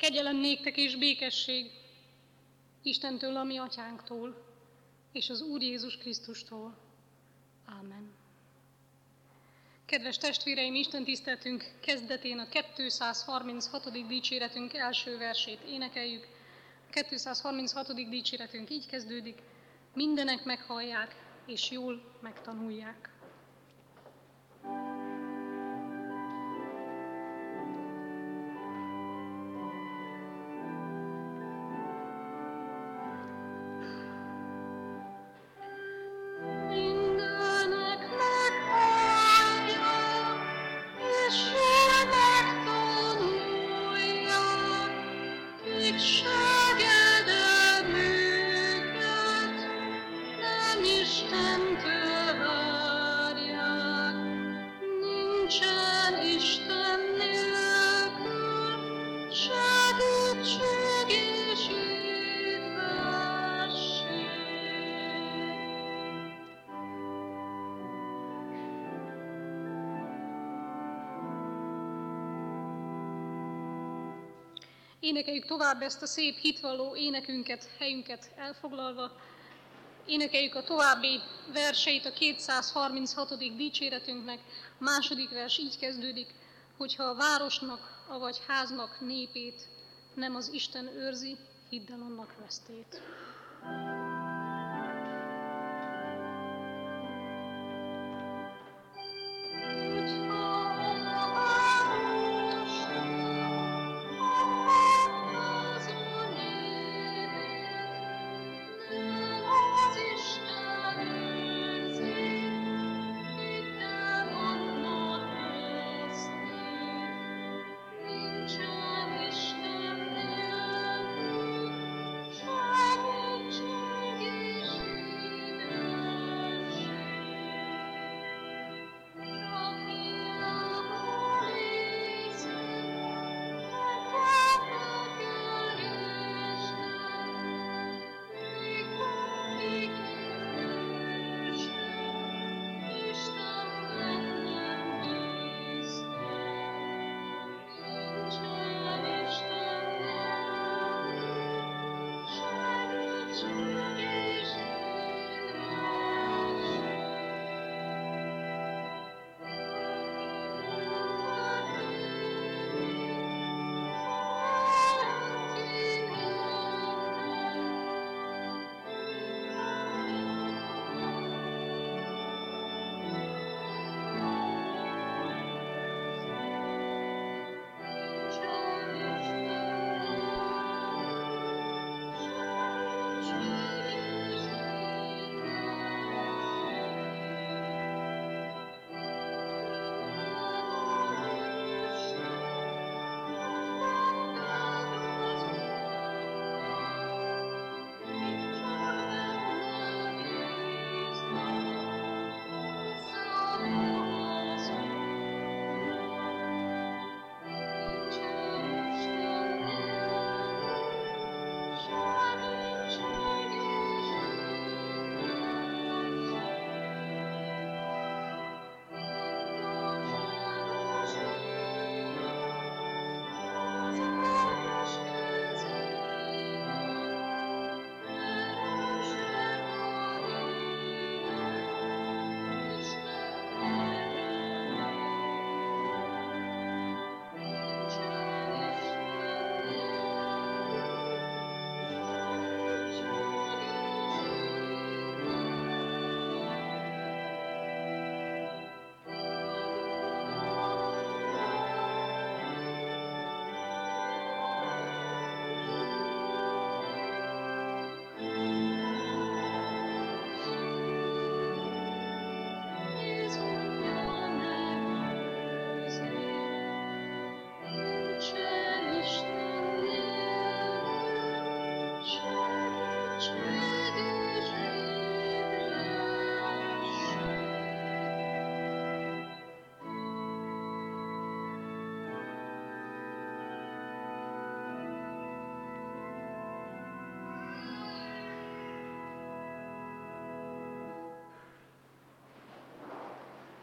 Kegyelem néktek és békesség Istentől, a mi atyánktól, és az Úr Jézus Krisztustól. Ámen. Kedves testvéreim, Isten tiszteletünk kezdetén a 236. dicséretünk első versét énekeljük. A 236. dicséretünk így kezdődik: mindenek meghallják és jól megtanulják. Énekeljük tovább ezt a szép hitvalló énekünket, helyünket elfoglalva. Énekeljük a további verseit a 236. dicséretünknek. A második vers így kezdődik: hogyha a városnak, avagy háznak népét nem az Isten őrzi, hidd el annak vesztét.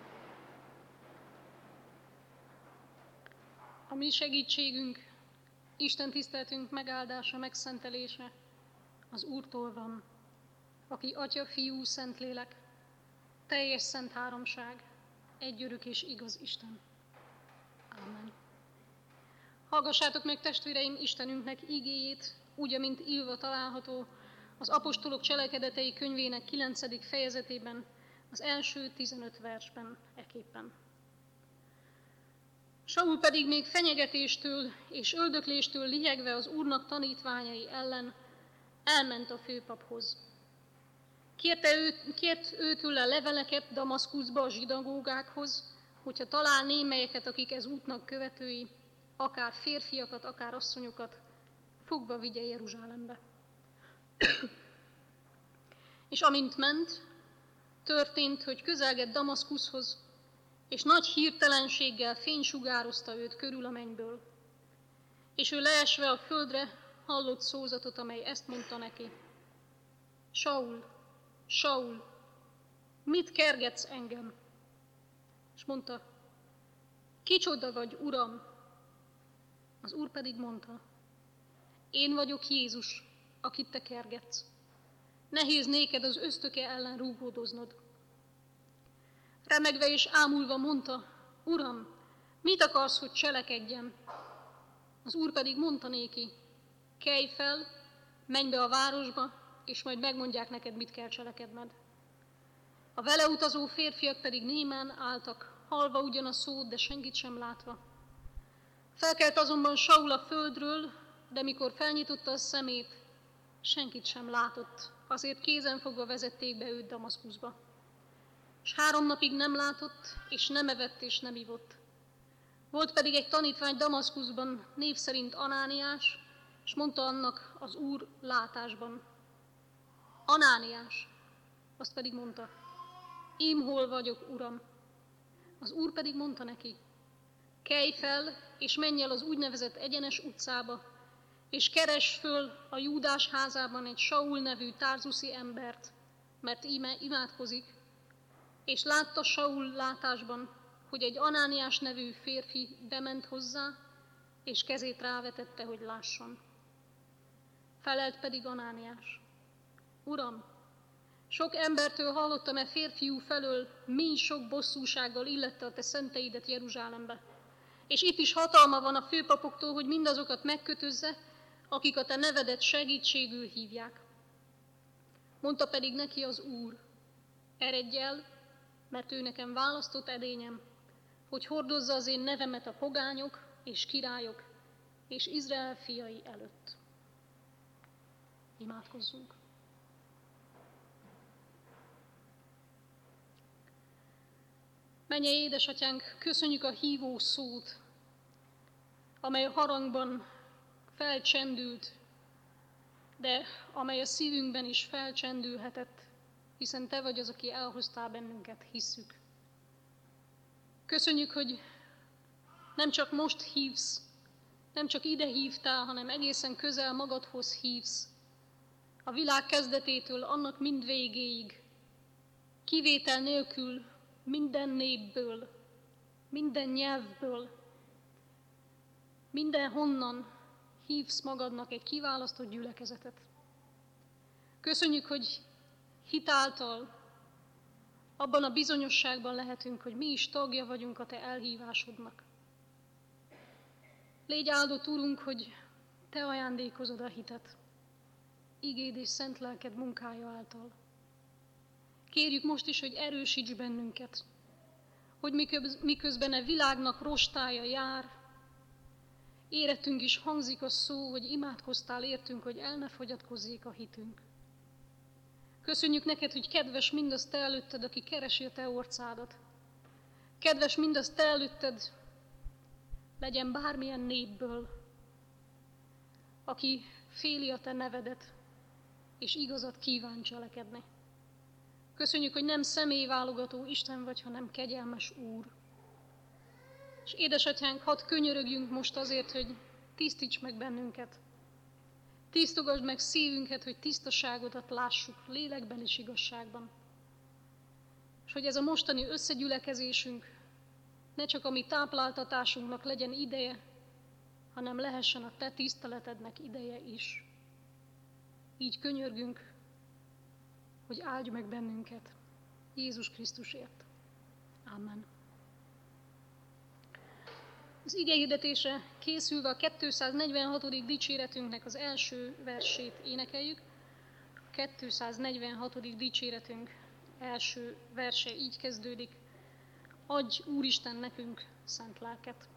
A mi segítségünk Isten tiszteltünk megáldása, megszentelése az Úrtól van, aki Atya, Fiú, Szentlélek, teljes szent háromság, egy örök és igaz Isten. Ámen. Hallgassátok meg, testvéreim, Istenünknek igéjét, úgy, amint írva található az Apostolok Cselekedetei könyvének 9. fejezetében, az első 15 versben eképpen. Saul pedig még fenyegetéstől és öldökléstől liegve az Úrnak tanítványai ellen elment a főpaphoz. Kért őtőle leveleket Damaszkuszba a zsinagógákhoz, hogyha talál némelyeket, akik ez útnak követői, akár férfiakat, akár asszonyokat, fogva vigye Jeruzsálembe. És amint ment, történt, hogy közelgett Damaszkuszhoz, és nagy hirtelenséggel fénysugározta őt körül a mennyből. És ő leesve a földre hallott szózatot, amely ezt mondta neki: Saul, Saul, mit kergetsz engem? És mondta: Kicsoda vagy, Uram? Az Úr pedig mondta: Én vagyok Jézus, akit te kergetsz. Nehéz néked az ösztöke ellen rúgódoznod. Remegve és ámulva mondta: Uram, mit akarsz, hogy cselekedjem? Az Úr pedig mondta néki: Kelj fel, menj be a városba, és majd megmondják neked, mit kell cselekedned. A vele utazó férfiak pedig némán álltak, hallva ugyan a szót, de senkit sem látva. Felkelt azonban Saul a földről, de mikor felnyitotta a szemét, senkit sem látott, azért kézen fogva vezették be őt Damaszkuszba. És 3 napig nem látott, és nem evett, és nem ivott. Volt pedig egy tanítvány Damaszkuszban, név szerint Anániás, és mondta annak az Úr látásban: Anániás! Azt pedig mondta: Ím hol vagyok, Uram? Az Úr pedig mondta neki: Kelj fel, és menj el az úgynevezett egyenes utcába, és keress föl a Júdás házában egy Saul nevű tárzuszi embert, mert íme imádkozik, és látta Saul látásban, hogy egy Anániás nevű férfi bement hozzá, és kezét rávetette, hogy lásson. Felelt pedig Anániás: Uram, sok embertől hallottam férfiú felől, mi sok bosszúsággal illette a te szenteidet Jeruzsálembe. És itt is hatalma van a főpapoktól, hogy mindazokat megkötözze, akik a te nevedet segítségül hívják. Mondta pedig neki az Úr: Eredj el, mert ő nekem választott edényem, hogy hordozza az én nevemet a pogányok és királyok és Izrael fiai előtt. Imádkozzunk. Mennyei édesatyánk, köszönjük a hívó szót, amely a harangban felcsendült, de amely a szívünkben is felcsendülhetett, hiszen te vagy az, aki elhoztál bennünket, hisszük. Köszönjük, hogy nem csak most hívsz, nem csak ide hívtál, hanem egészen közel magadhoz hívsz. A világ kezdetétől annak mind végéig, kivétel nélkül minden népből, minden nyelvből, mindenhonnan hívsz magadnak egy kiválasztott gyülekezetet. Köszönjük, hogy hitáltal abban a bizonyosságban lehetünk, hogy mi is tagja vagyunk a te elhívásodnak. Légy áldott, Urunk, hogy te ajándékozod a hitet, igéd és szent lelked munkája által. Kérjük most is, hogy erősíts bennünket, hogy miközben a világnak rostája jár, érettünk is hangzik a szó, hogy imádkoztál értünk, hogy el ne fogyatkozzék a hitünk. Köszönjük neked, hogy kedves mindazt te előtted, aki keresi a te orcádat. Kedves mindazt te előtted, legyen bármilyen népből, aki féli a te nevedet, és igazat kíván cselekedni. Köszönjük, hogy nem személyválogató Isten vagy, hanem kegyelmes Úr. És édesatyánk, hadd könyörögjünk most azért, hogy tisztíts meg bennünket. Tisztogasd meg szívünket, hogy tisztaságodat lássuk lélekben és igazságban. És hogy ez a mostani összegyülekezésünk ne csak a mi tápláltatásunknak legyen ideje, hanem lehessen a te tiszteletednek ideje is. Így könyörgünk, hogy áldj meg bennünket Jézus Krisztusért. Amen. Az igehirdetése készülve a 246. dicséretünknek az első versét énekeljük. A 246. dicséretünk első verse így kezdődik. Adj, Úristen, nekünk szent lelket!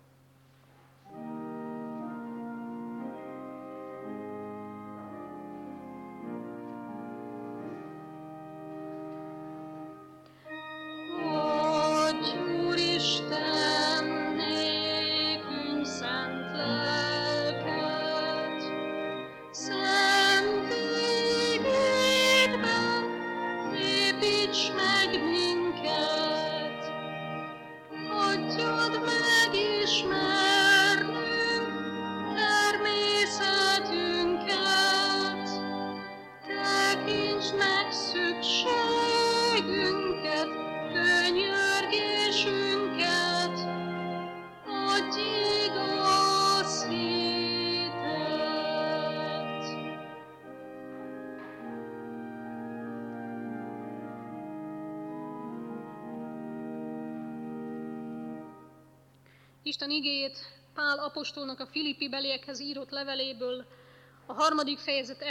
Isten igéjét Pál apostolnak a Filippi beliekhez írott leveléből, a 3. fejezet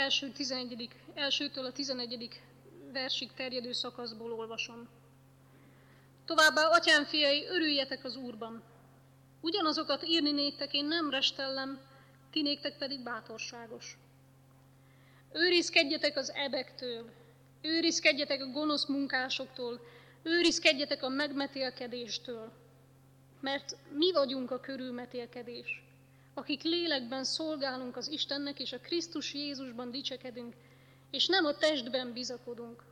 elsőtől a 11. versig terjedő szakaszból olvasom. Továbbá, atyám fiai, örüljetek az Úrban. Ugyanazokat írni néktek én nem restellem, ti néktek pedig bátorságos. Őrizkedjetek az ebektől, őrizkedjetek a gonosz munkásoktól, őrizkedjetek a megmetélkedéstől, mert mi vagyunk a körülmetélkedés, akik lélekben szolgálunk az Istennek, és a Krisztus Jézusban dicsekedünk, és nem a testben bizakodunk.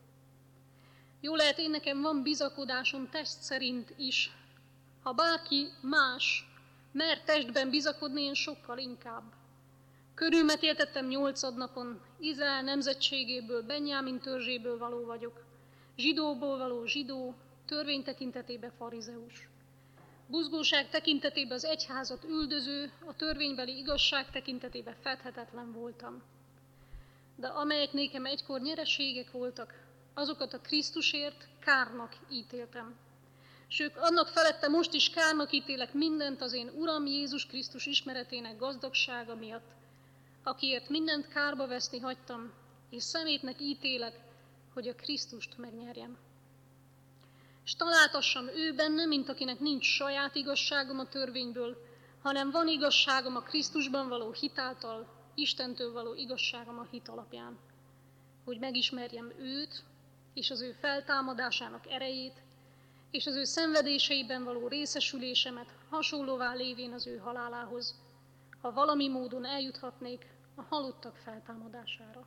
Jó lehet, én nekem van bizakodásom test szerint is. Ha bárki más mer testben bizakodni, én sokkal inkább. Körülmetéltettem 8 napon, Izrael nemzetségéből, Benjámin törzséből való vagyok, zsidóból való zsidó, törvény tekintetében farizeus. Buzgóság tekintetében az egyházat üldöző, a törvénybeli igazság tekintetében fedhetetlen voltam. De amelyek nékem egykor nyereségek voltak, azokat a Krisztusért kárnak ítéltem. Sőt, annak felette most is kárnak ítélek mindent az én Uram Jézus Krisztus ismeretének gazdagsága miatt, akiért mindent kárba veszni hagytam, és szemétnek ítélek, hogy a Krisztust megnyerjem. És találtassam ő benne, mint akinek nincs saját igazságom a törvényből, hanem van igazságom a Krisztusban való hitáltal, Istentől való igazságom a hit alapján. Hogy megismerjem őt, és az ő feltámadásának erejét, és az ő szenvedéseiben való részesülésemet, hasonlóvá lévén az ő halálához, ha valami módon eljuthatnék a halottak feltámadására.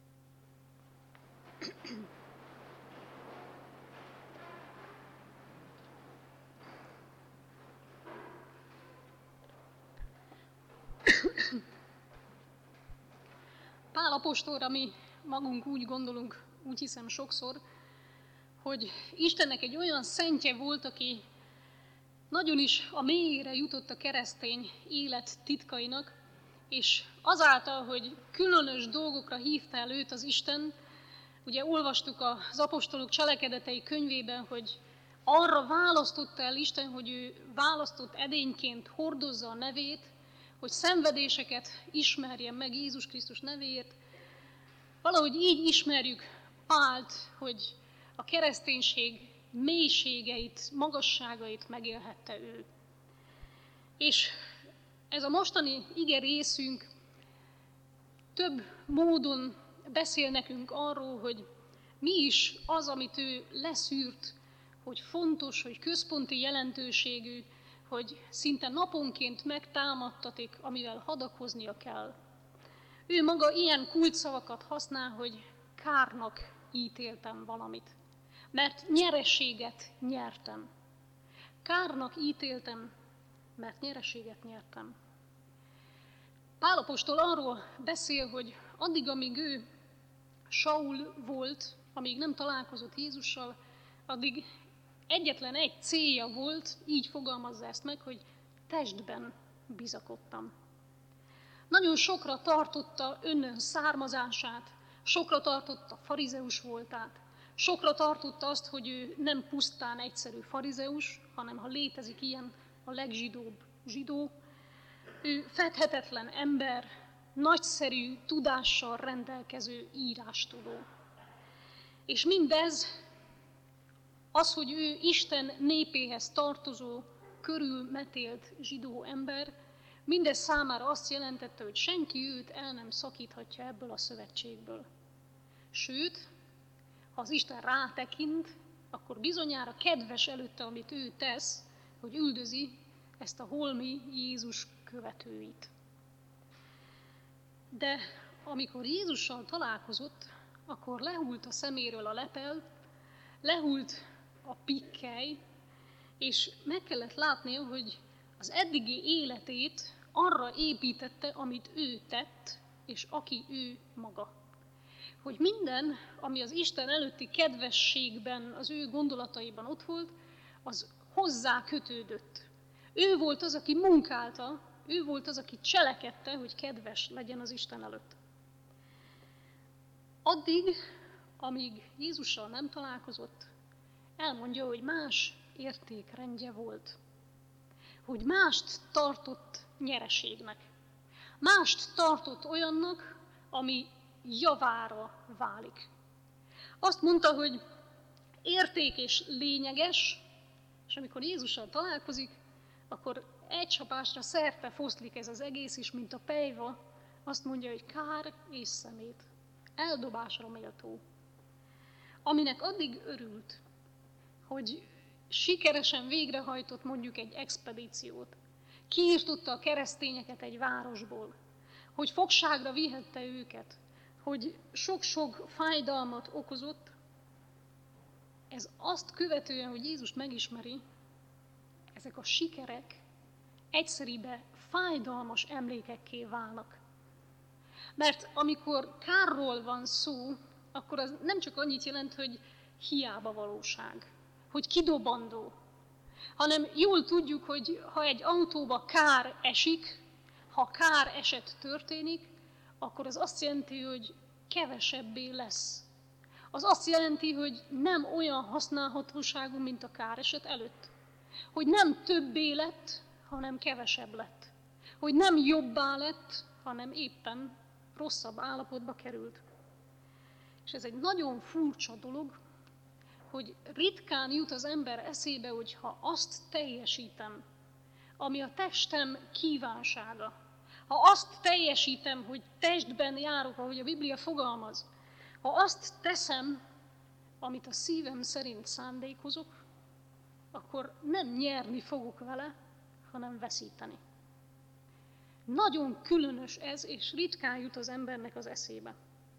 Pál apostolra mi magunk úgy gondolunk, úgy hiszem sokszor, hogy Istennek egy olyan szentje volt, aki nagyon is a mélyére jutott a keresztény élet titkainak, és azáltal, hogy különös dolgokra hívta el őt az Isten, ugye olvastuk az apostolok cselekedetei könyvében, hogy arra választotta el Isten, hogy ő választott edényként hordozza a nevét, hogy szenvedéseket ismerjen meg Jézus Krisztus nevéért. Valahogy így ismerjük Pált, hogy a kereszténység mélységeit, magasságait megélhette ő. És ez a mostani ige részünk több módon beszél nekünk arról, hogy mi is az, amit ő leszűrt, hogy fontos, hogy központi jelentőségű, hogy szinte naponként megtámadtatik, amivel hadakoznia kell. Ő maga ilyen kulcsszavakat használ, hogy kárnak ítéltem valamit, mert nyereséget nyertem. Kárnak ítéltem, mert nyereséget nyertem. Pál apostol arról beszél, hogy addig, amíg ő Saul volt, amíg nem találkozott Jézussal, addig egyetlen egy célja volt, így fogalmazza ezt meg, hogy testben bizakodtam. Nagyon sokra tartotta önnön származását, sokra tartotta farizeus voltát, sokra tartotta azt, hogy ő nem pusztán egyszerű farizeus, hanem ha létezik ilyen, a legzsidóbb zsidó. Ő fedhetetlen ember, nagyszerű tudással rendelkező írástudó. És mindez, az, hogy ő Isten népéhez tartozó, körülmetélt zsidó ember, mindez számára azt jelentette, hogy senki őt el nem szakíthatja ebből a szövetségből. Sőt, ha az Isten rátekint, akkor bizonyára kedves előtte, amit ő tesz, hogy üldözi ezt a holmi Jézus követőit. De amikor Jézussal találkozott, akkor lehult a szeméről a lepel, lehult a pikkely, és meg kellett látnia, hogy az eddigi életét arra építette, amit ő tett, és aki ő maga. Hogy minden, ami az Isten előtti kedvességben, az ő gondolataiban ott volt, az hozzá kötődött. Ő volt az, aki munkálta, ő volt az, aki cselekedte, hogy kedves legyen az Isten előtt. Addig, amíg Jézussal nem találkozott, elmondja, hogy más értékrendje volt. Hogy mást tartott nyereségnek. Mást tartott olyannak, ami javára válik. Azt mondta, hogy érték és lényeges, és amikor Jézussal találkozik, akkor egy csapásra szerte foszlik ez az egész is, mint a pejva, azt mondja, hogy kár és szemét, eldobásra méltó. Aminek addig örült, hogy sikeresen végrehajtott mondjuk egy expedíciót, kiirtotta a keresztényeket egy városból, hogy fogságra vihette őket, hogy sok-sok fájdalmat okozott, ez azt követően, hogy Jézust megismeri, ezek a sikerek egyszeribe fájdalmas emlékekké válnak. Mert amikor kárról van szó, akkor az nem csak annyit jelent, hogy hiába valóság, hogy kidobandó, hanem jól tudjuk, hogy ha egy autóba kár esik, ha kár eset történik, akkor az azt jelenti, hogy kevesebbé lesz. Az azt jelenti, hogy nem olyan használhatóságú, mint a káreset előtt. Hogy nem többé lett, hanem kevesebb lett. Hogy nem jobbá lett, hanem éppen rosszabb állapotba került. És ez egy nagyon furcsa dolog, hogy ritkán jut az ember eszébe, hogy ha azt teljesítem, ami a testem kívánsága, ha azt teljesítem, hogy testben járok, ahogy a Biblia fogalmaz, ha azt teszem, amit a szívem szerint szándékozok, akkor nem nyerni fogok vele, hanem veszíteni. Nagyon különös ez, és ritkán jut az embernek az eszébe.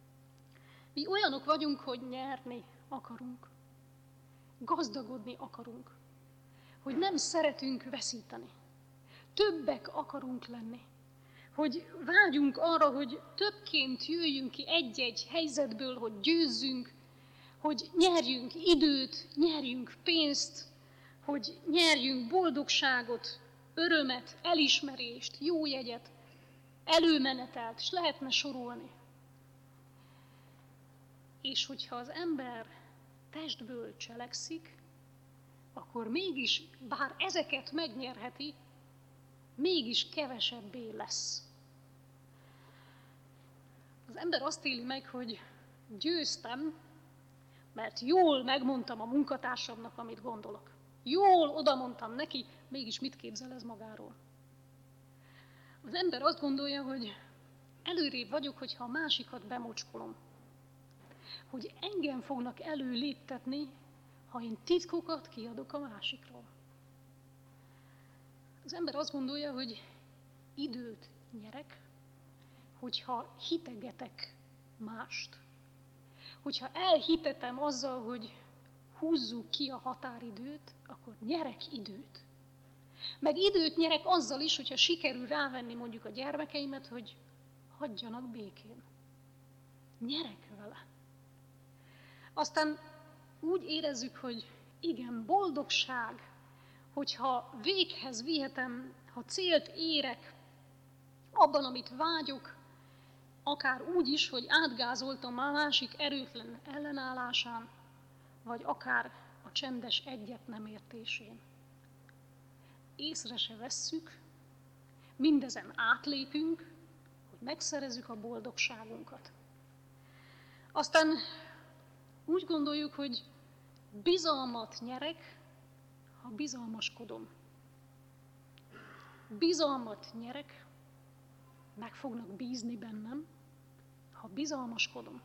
Mi olyanok vagyunk, hogy nyerni akarunk, gazdagodni akarunk, hogy nem szeretünk veszíteni, többek akarunk lenni, hogy vágyunk arra, hogy többként jöjjünk ki egy-egy helyzetből, hogy győzzünk, hogy nyerjünk időt, nyerjünk pénzt, hogy nyerjünk boldogságot, örömet, elismerést, jó jegyet, előmenetelt, és lehetne sorolni. És hogyha az ember testből cselekszik, akkor mégis, bár ezeket megnyerheti, mégis kevesebbé lesz. Az ember azt éli meg, hogy győztem, mert jól megmondtam a munkatársamnak, amit gondolok. Jól odamondtam neki, mégis mit képzel ez magáról. Az ember azt gondolja, hogy előrébb vagyok, hogyha a másikat bemocskolom. Hogy engem fognak előléptetni, ha én titkokat kiadok a másikról. Az ember azt gondolja, hogy időt nyerek, hogyha hitegetek mást. Hogyha elhitetem azzal, hogy húzzuk ki a határidőt, akkor nyerek időt. Meg időt nyerek azzal is, hogyha sikerül rávenni mondjuk a gyermekeimet, hogy hagyjanak békén. Nyerek vele. Aztán úgy érezzük, hogy igen, boldogság, hogyha véghez vihetem, ha célt érek, abban, amit vágyok, akár úgy is, hogy átgázoltam a másik erőtlen ellenállásán, vagy akár a csendes egyet nem értésén. Észre se vesszük, mindezen átlépünk, hogy megszerezzük a boldogságunkat. Aztán úgy gondoljuk, hogy bizalmat nyerek, ha bizalmaskodom. Bizalmat nyerek, meg fognak bízni bennem, ha bizalmaskodom.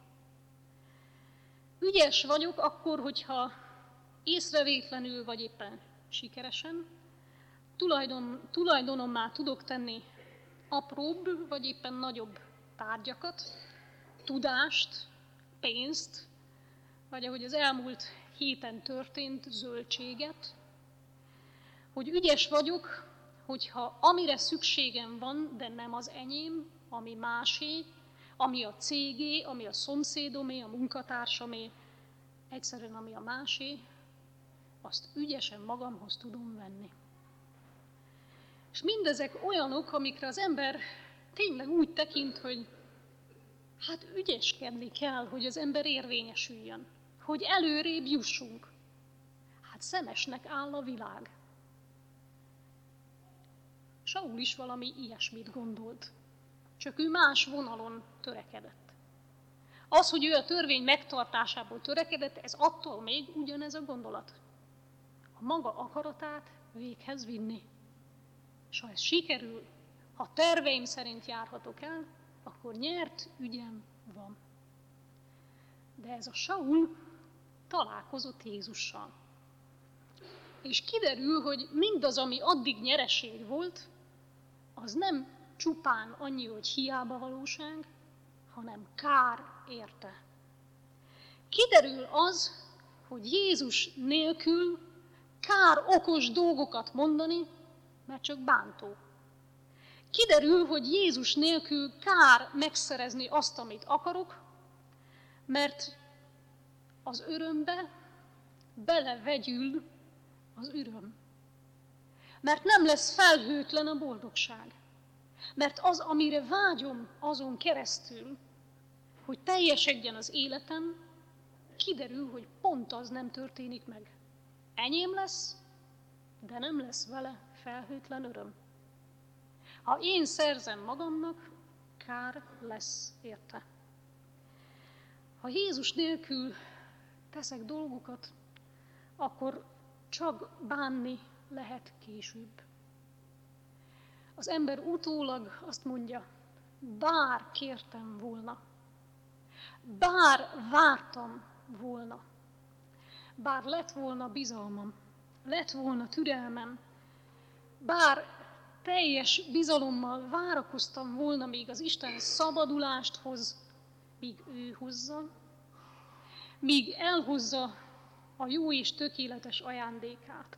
Ügyes vagyok akkor, hogyha észrevétlenül vagy éppen sikeresen, tulajdonommá tudok tenni apróbb vagy éppen nagyobb tárgyakat, tudást, pénzt, vagy ahogy az elmúlt héten történt, zöldséget, hogy ügyes vagyok, hogyha amire szükségem van, de nem az enyém, ami másé, ami a cégé, ami a szomszédomé, a munkatársamé, egyszerűen ami a másé, azt ügyesen magamhoz tudom venni. És mindezek olyanok, amikre az ember tényleg úgy tekint, hogy hát ügyeskedni kell, hogy az ember érvényesüljön, hogy előrébb jussunk. Hát szemesnek áll a világ. Saul is valami ilyesmit gondolt, csak ő más vonalon törekedett. Az, hogy ő a törvény megtartásából törekedett, ez attól még ugyanez a gondolat. A maga akaratát véghez vinni. És ha ez sikerül, ha terveim szerint járhatok el, akkor nyert ügyem van. De ez a Saul találkozott Jézussal. És kiderül, hogy mindaz, ami addig nyereség volt, az nem csupán annyi, hogy hiába valóság, hanem kár érte. Kiderül az, hogy Jézus nélkül kár okos dolgokat mondani, mert csak bántó. Kiderül, hogy Jézus nélkül kár megszerezni azt, amit akarok, mert az örömbe belevegyül az öröm. Mert nem lesz felhőtlen a boldogság. Mert az, amire vágyom azon keresztül, hogy teljesedjen az életem, kiderül, hogy pont az nem történik meg. Enyém lesz, de nem lesz vele felhőtlen öröm. Ha én szerzem magamnak, kár lesz érte. Ha Jézus nélkül teszek dolgokat, akkor csak bánni lehet később. Az ember utólag azt mondja, bár kértem volna, bár vártam volna, bár lett volna bizalmam, lett volna türelmem, bár teljes bizalommal várakoztam volna, míg az Isten szabadulást hoz, míg ő hozza, míg elhozza a jó és tökéletes ajándékát.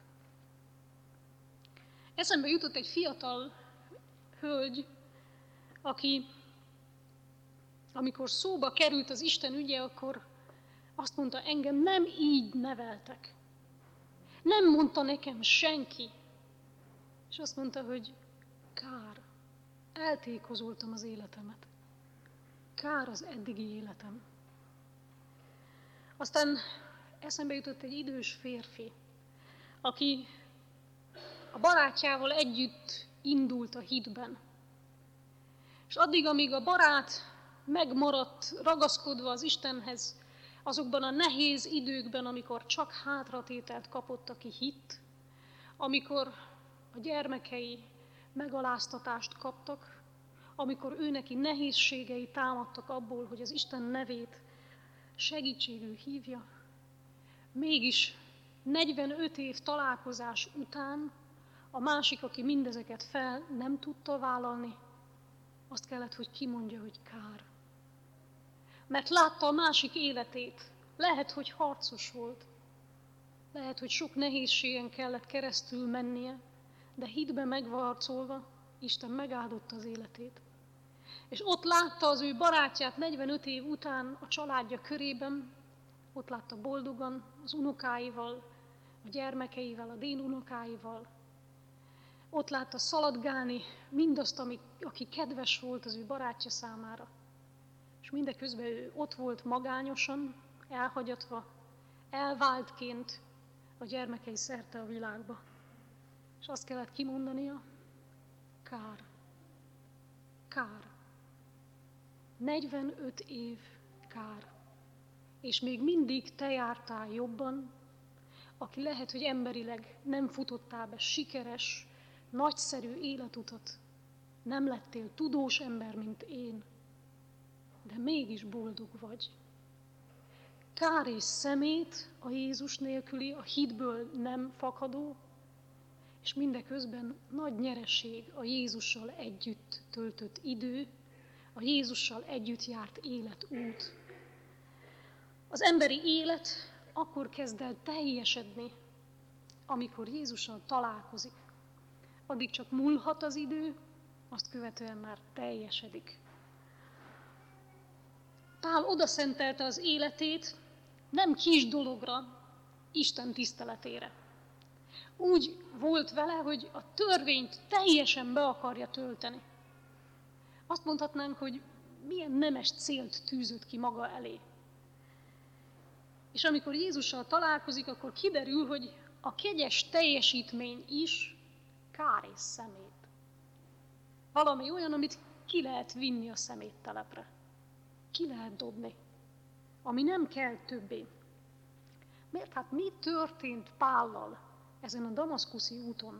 Eszembe jutott egy fiatal hölgy, aki, amikor szóba került az Isten ügye, akkor azt mondta, engem nem így neveltek. Nem mondta nekem senki. És azt mondta, hogy kár, eltékozoltam az életemet. Kár az eddigi életem. Aztán eszembe jutott egy idős férfi, aki a barátjával együtt indult a hitben. És addig, amíg a barát megmaradt ragaszkodva az Istenhez, azokban a nehéz időkben, amikor csak hátratételt kapott, aki hitt, amikor a gyermekei megaláztatást kaptak, amikor őneki nehézségei támadtak abból, hogy az Isten nevét segítségül hívja, mégis 45 év találkozás után a másik, aki mindezeket fel nem tudta vállalni, azt kellett, hogy kimondja, hogy kár. Mert látta a másik életét. Lehet, hogy harcos volt. Lehet, hogy sok nehézségen kellett keresztül mennie, de hitbe megvarcolva Isten megáldotta az életét. És ott látta az ő barátját 45 év után a családja körében, ott látta boldogan az unokáival, a gyermekeivel, a dédunokáival. Ott látta szaladgálni mindazt, aki kedves volt az ő barátja számára. És mindeközben ő ott volt magányosan, elhagyatva, elváltként a gyermekei szerte a világba. És azt kellett kimondania, kár. Kár. 45 év kár. És még mindig te jártál jobban, aki lehet, hogy emberileg nem futottál be sikeres, nagyszerű életutat, nem lettél tudós ember, mint én, de mégis boldog vagy. Kár és szemét a Jézus nélküli, a hitből nem fakadó, és mindeközben nagy nyereség a Jézussal együtt töltött idő, a Jézussal együtt járt életút. Az emberi élet akkor kezd el teljesedni, amikor Jézussal találkozik. Addig csak múlhat az idő, azt követően már teljesedik. Pál odaszentelte az életét nem kis dologra, Isten tiszteletére. Úgy volt vele, hogy a törvényt teljesen be akarja tölteni. Azt mondhatnánk, hogy milyen nemes célt tűzött ki maga elé. És amikor Jézussal találkozik, akkor kiderül, hogy a kegyes teljesítmény is kár és szemét. Valami olyan, amit ki lehet vinni a szeméttelepre. Ki lehet dobni, ami nem kell többé. Mert hát mi történt Pállal ezen a damaszkuszi úton?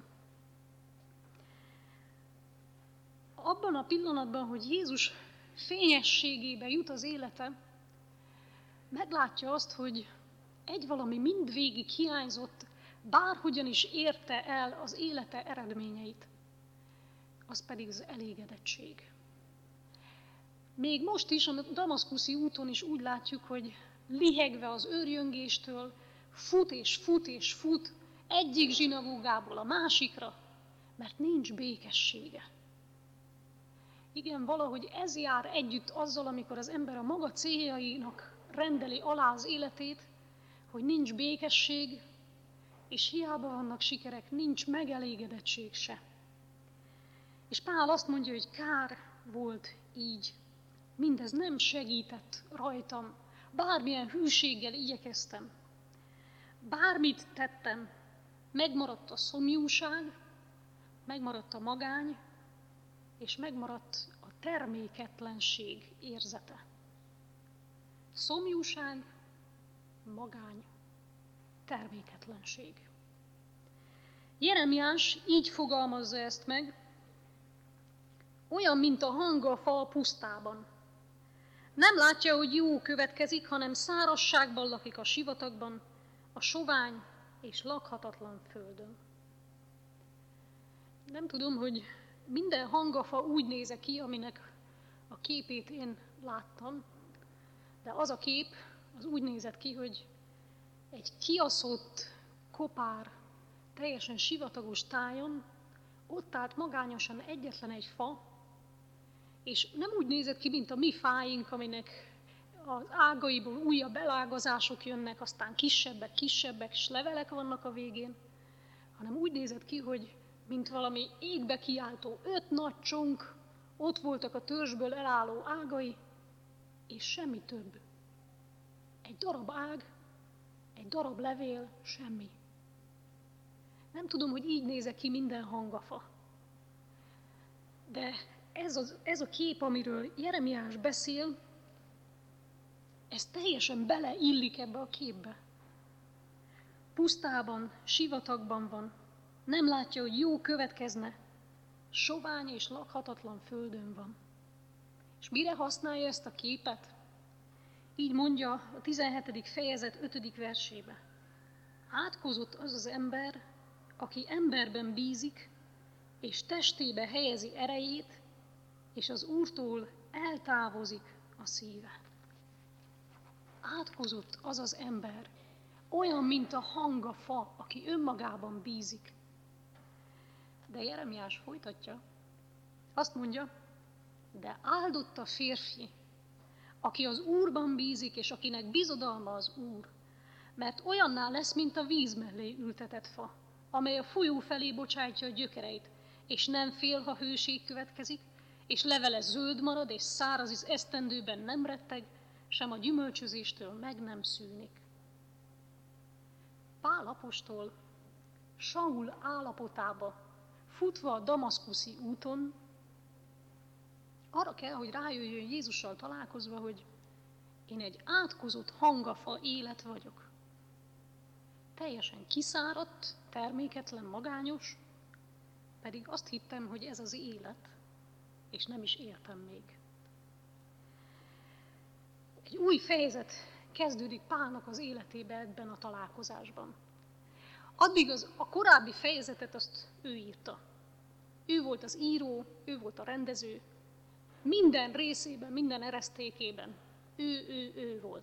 Abban a pillanatban, hogy Jézus fényességébe jut az élete, meglátja azt, hogy egy valami mindvégig hiányzott, bárhogyan is érte el az élete eredményeit, az pedig az elégedettség. Még most is, a damaszkuszi úton is úgy látjuk, hogy lihegve az őrjöngéstől, fut és fut és fut egyik zsinagógából a másikra, mert nincs békessége. Igen, valahogy ez jár együtt azzal, amikor az ember a maga céljainak rendeli alá az életét, hogy nincs békesség, és hiába vannak sikerek, nincs megelégedettség se. És Pál azt mondja, hogy kár volt így. Mindez nem segített rajtam. Bármilyen hűséggel igyekeztem. Bármit tettem, megmaradt a szomjúság, megmaradt a magány, és megmaradt a terméketlenség érzete. Szomjúság, magány, terméketlenség. Jeremiás így fogalmazza ezt meg, olyan, mint a hang a fa a pusztában. Nem látja, hogy jó következik, hanem szárazságban lakik a sivatagban, a sovány és lakhatatlan földön. Nem tudom, hogy minden hangafa úgy néz ki, aminek a képét én láttam, de az a kép, az úgy nézett ki, hogy egy kiaszott, kopár, teljesen sivatagos tájon ott állt magányosan egyetlen egy fa, és nem úgy nézett ki, mint a mi fáink, aminek az ágaiból újabb elágazások jönnek, aztán kisebbek, és levelek vannak a végén, hanem úgy nézett ki, hogy mint valami égbe kiáltó 5 nagy csonk, ott voltak a törzsből elálló ágai, és semmi több. Egy darab ág, egy darab levél, semmi. Nem tudom, hogy így nézek ki minden hangafa. De ez a kép, amiről Jeremiás beszél, ez teljesen beleillik ebbe a képbe. Pusztában, sivatagban van, nem látja, hogy jó következne, sovány és lakhatatlan földön van. És mire használja ezt a képet? Így mondja a 17. fejezet 5. versébe. Átkozott az az ember, aki emberben bízik, és testébe helyezi erejét, és az Úrtól eltávozik a szíve. Átkozott az az ember, olyan, mint a hang a fa, aki önmagában bízik. De Jeremiás folytatja, azt mondja, de áldott a férfi, aki az Úrban bízik, és akinek bizodalma az Úr, mert olyanná lesz, mint a víz mellé ültetett fa, amely a folyó felé bocsájtja a gyökereit, és nem fél, ha hőség következik, és levele zöld marad, és száraz esztendőben nem retteg, sem a gyümölcsözéstől meg nem szűnik. Pál apostol Saul állapotába futva a damaszkuszi úton, arra kell, hogy rájöjjön Jézussal találkozva, hogy én egy átkozott hangafa élet vagyok. Teljesen kiszáradt, terméketlen, magányos, pedig azt hittem, hogy ez az élet, és nem is éltem még. Egy új fejezet kezdődik Pálnak az életébe ebben a találkozásban. Addig a korábbi fejezetet azt ő írta. Ő volt az író, ő volt a rendező, minden részében, minden eresztékében ő volt.